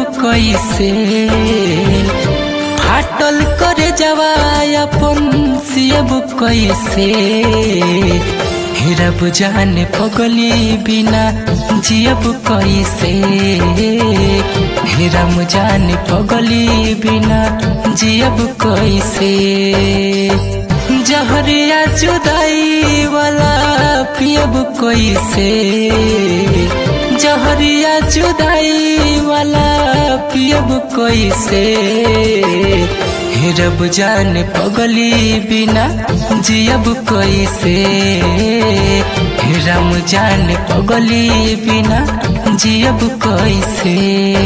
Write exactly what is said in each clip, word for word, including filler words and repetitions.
कैसे फाटल करे जवाय अपन सियब कैसे रब जाने पगली बिना जियब कैसे रम जाने पगली बिना जियब कैसे जहरिया जुदाई वाला पियब कैसे जहरिया जुदाई वाला पियब कैसे रब जाने पगली बिना जियब कैसे रम जाने पगली बिना जियब कैसे।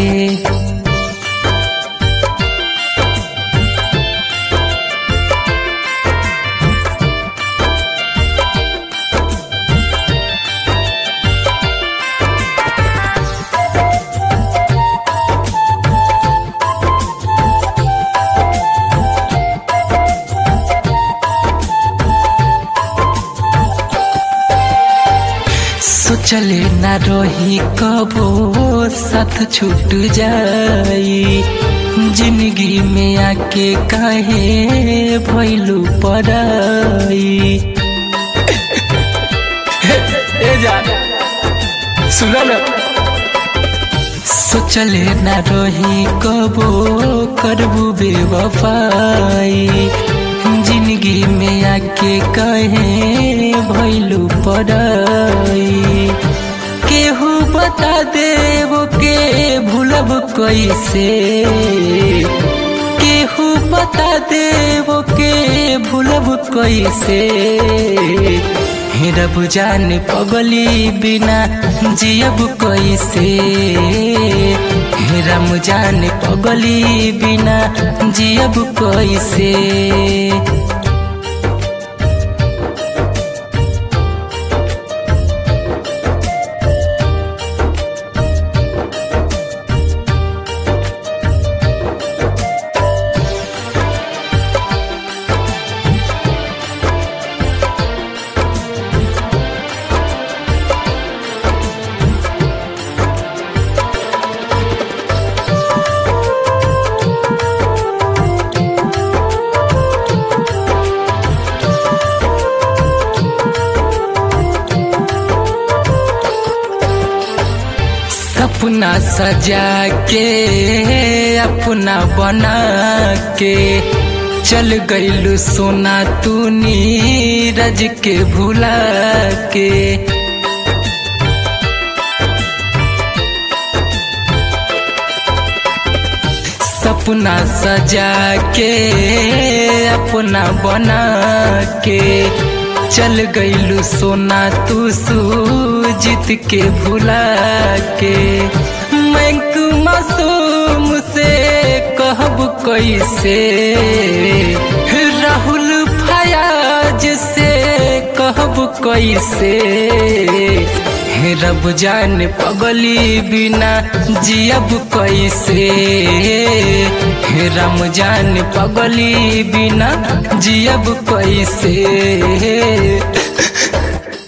सोचले ना रही कबो साथ छूट जाई जिंदगी में आके काहे भइलू पराई। ए जान सुना ना सोचले ना रही कबो करबू बेवफाई जिंदगी में आके कहे भइलू पराई केहू बता देव के भूलब कैसे केहू बता देव के भूलब कैसे रब जाने पगली बिना जियब कैसे रम जाने पगली बिना जियब कैसे। अपना सजा के अपना बना के चल गइलू सोना तू नीरज के भुला के सपना सजा के अपना बना के चल गइलू सोना तू सूजित के भुला के मैं मासूम से कहब कैसे राहुल फयाज से कहब कैसे रब जाने पगली बिना जियब कैसे रम जाने पगली बिना जियब कैसे।